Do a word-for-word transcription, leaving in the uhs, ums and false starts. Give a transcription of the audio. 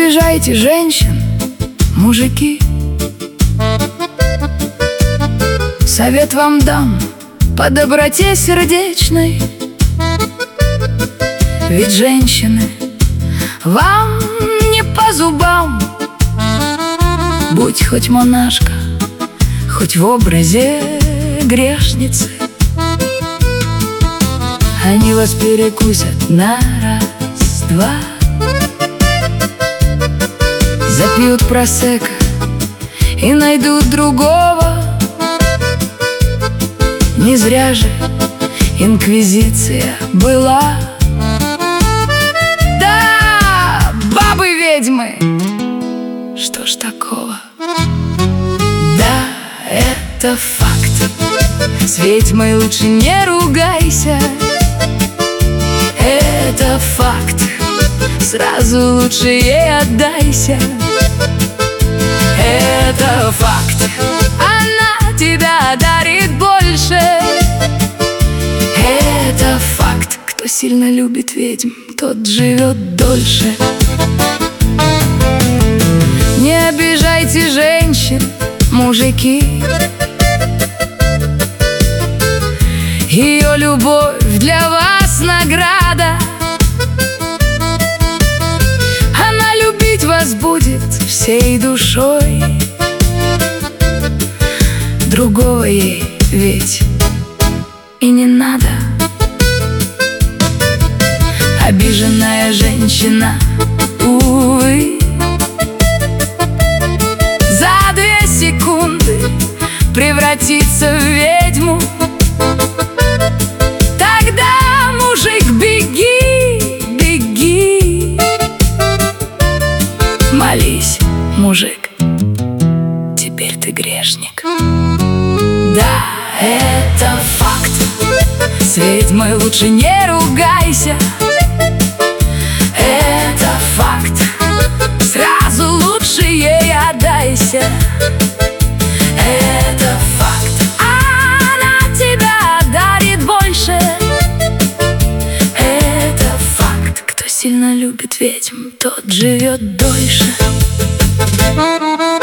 обижайте женщин, мужики. Совет вам дам по доброте сердечной. Ведь женщины вам не по зубам. Будь хоть монашка, хоть в образе грешницы, они вас перекусят на раз-два. Запьют просекко и найдут другого. Не зря же инквизиция была. Да, бабы-ведьмы, что ж такого? Да, это факт. С ведьмой лучше не ругайся. Это факт. Сразу лучше ей отдайся. Это факт. Она тебя дарит больше. Это факт. Кто сильно любит ведьм, тот живет дольше. Не обижайте женщин, мужики. Ее любовь для вас награда. Она любить вас будет всей душой. Другого ей ведь и не надо. Обиженная женщина, увы, за две секунды превратится в ведьму. Тогда, мужик, беги, беги. Молись, мужик, теперь ты грешник. Да, это факт. С ведьмой лучше не ругайся. Это факт. Сразу лучше ей отдайся. Это факт. Она тебя дарит больше. Это факт. Кто сильно любит ведьм, тот живет дольше.